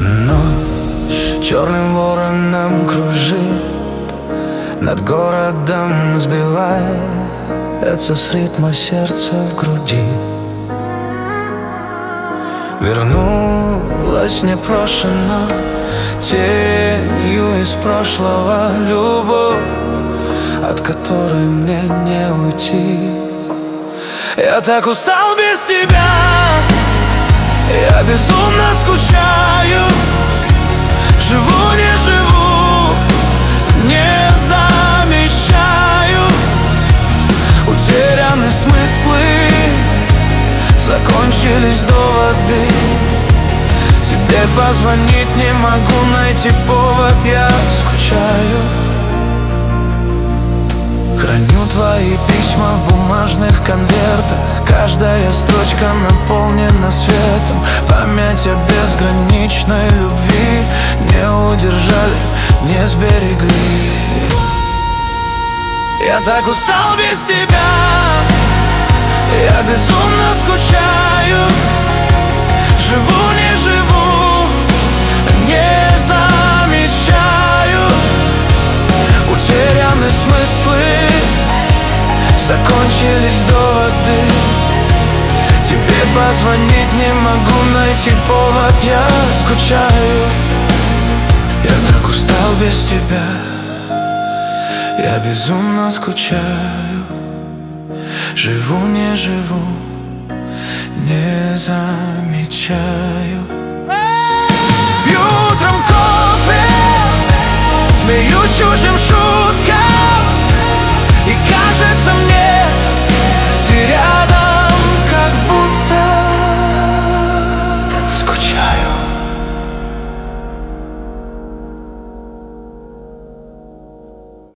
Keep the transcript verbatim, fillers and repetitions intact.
Ночь черным вороном кружит над городом, сбивается с ритма сердца в груди. Вернулась непрошено тенью из прошлого любовь, от которой мне не уйти. Я так устал без тебя, я безумно скучаю. Живу, не живу, не замечаю. Утеряны смыслы, закончились доводы. Тебе позвонить не могу, найти повод, я скучаю. Храню твои письма в бумажных конвертах. Каждая строчка наполнена светом. Память о безграничной любви не удержали, не сберегли. Я так устал без тебя, я безумно скучаю. Живу, не живу, не замечаю. Утеряны смыслы, закончились доводы. Тебе позвонить не могу, найти повод, я скучаю. Я так устал без тебя, я безумно скучаю. Живу, не живу, не замечаю. Пью утром кофе, смеюсь чужим шуткам, и кажется мне,